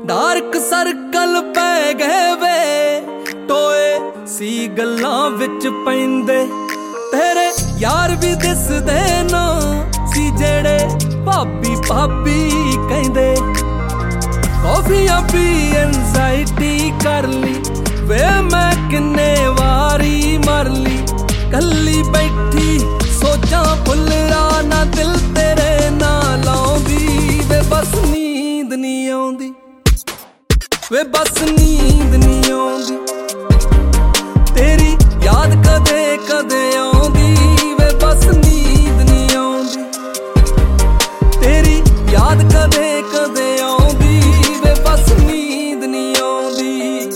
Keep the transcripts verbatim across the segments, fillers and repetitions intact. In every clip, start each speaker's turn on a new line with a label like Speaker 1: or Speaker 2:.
Speaker 1: dark circle पै गए वे टोए सी गल्लां विच पैंदे तेरे यार भी दिसदे ना सी जेड़े भाभी भाभी कहंदे कॉफियां पी एंजाइटी कर ली वे मैं किन्ने वारी मर ली कल्ली बैठी सोचां भुल्ला ना दिल तेरे नाल आउंदी वे बस नींद नहीं आउंदी वे बस नींद नहीं आउंदी तेरी याद कदे कदे आउंदी वे बस नींद नहीं आउंदी तेरी याद कदे कदे आउंदी वे बस नींद नहीं आउंदी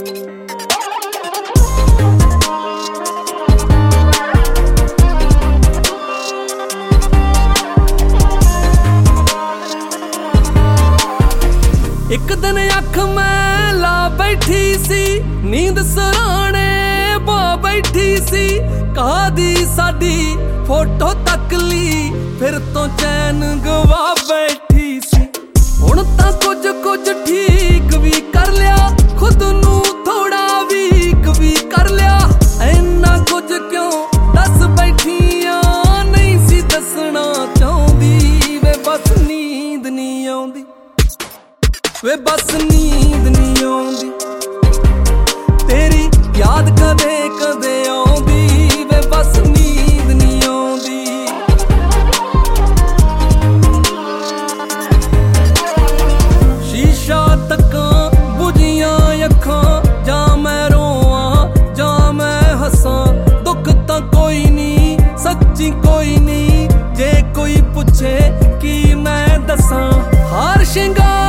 Speaker 1: एक दिन अख मैं ला बैठी सी नींद सराणे पा बैठी सी कहा दी साडी फोटो तक ली फिर तो चैन गवा बैठी सी हुण तां कुछ कुछ ठीक भी कर लिया खुद नू थोड़ा वीक भी कर लिया इन्ना कुछ क्यों दस बैठियां नहीं सी दसना चाहुंदी वे बस नींद नहीं आउंदी वे बस नींद नहीं आउंदी तेरी याद कदे कदे आउंदी वे बस नींद नहीं आउंदी शीशा तक्कां बुझियां अखां जां मैं रोवां जां मैं हसां दुख तां कोई नहीं सच्ची कोई नहीं जे कोई पुछे की मैं दसां हार शिंगार